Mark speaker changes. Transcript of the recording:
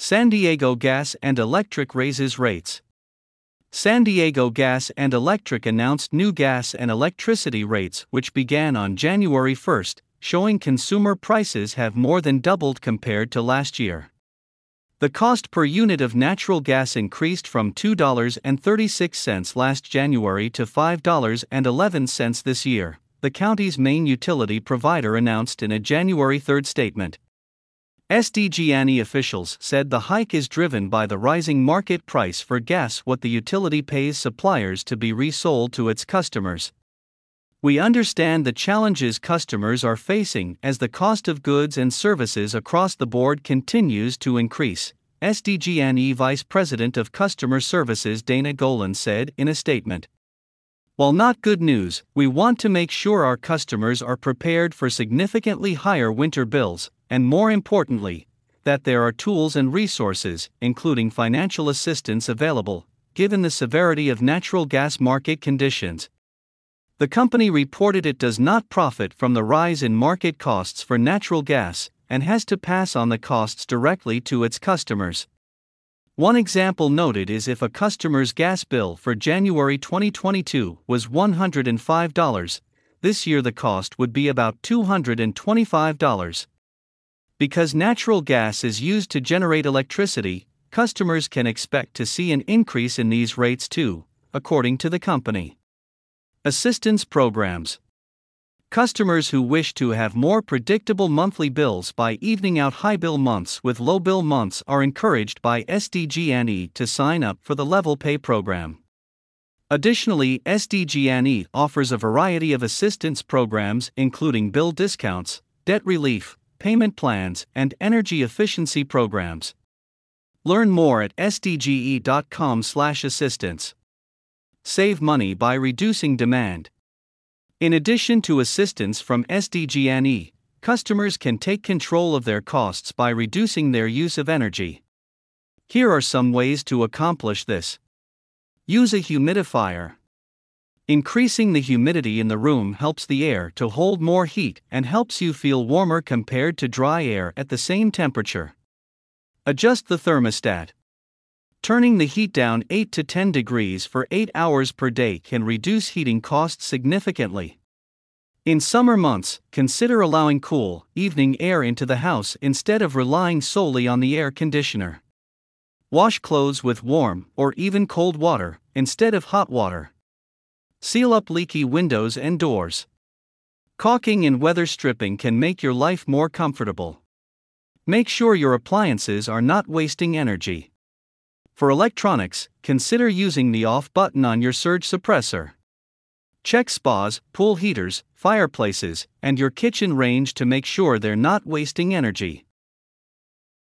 Speaker 1: San Diego Gas and Electric raises rates. San Diego Gas and Electric announced new gas and electricity rates which began on January 1, showing consumer prices have more than doubled compared to last year. The cost per unit of natural gas increased from $2.36 last January to $5.11 this year, the county's main utility provider announced in a January 3 statement. SDG&E officials said the hike is driven by the rising market price for gas, what the utility pays suppliers to be resold to its customers. We understand the challenges customers are facing as the cost of goods and services across the board continues to increase, SDG&E Vice President of Customer Services Dana Golan said in a statement. While not good news, we want to make sure our customers are prepared for significantly higher winter bills, and more importantly, that there are tools and resources, including financial assistance, available, given the severity of natural gas market conditions. The company reported it does not profit from the rise in market costs for natural gas and has to pass on the costs directly to its customers. One example noted is if a customer's gas bill for January 2022 was $105, this year the cost would be about $225. Because natural gas is used to generate electricity, customers can expect to see an increase in these rates too, according to the company. Assistance programs. Customers who wish to have more predictable monthly bills by evening out high bill months with low bill months are encouraged by SDG&E to sign up for the Level Pay program. Additionally, SDG&E offers a variety of assistance programs including bill discounts, debt relief, payment plans, and energy efficiency programs. Learn more at sdge.com/assistance. Save money by reducing demand. In addition to assistance from SDG&E, customers can take control of their costs by reducing their use of energy. Here are some ways to accomplish this. Use a humidifier. Increasing the humidity in the room helps the air to hold more heat and helps you feel warmer compared to dry air at the same temperature. Adjust the thermostat. Turning the heat down 8 to 10 degrees for 8 hours per day can reduce heating costs significantly. In summer months, consider allowing cool, evening air into the house instead of relying solely on the air conditioner. Wash clothes with warm or even cold water instead of hot water. Seal up leaky windows and doors. Caulking and weather stripping can make your life more comfortable. Make sure your appliances are not wasting energy. For electronics, consider using the off button on your surge suppressor. Check spas, pool heaters, fireplaces, and your kitchen range to make sure they're not wasting energy.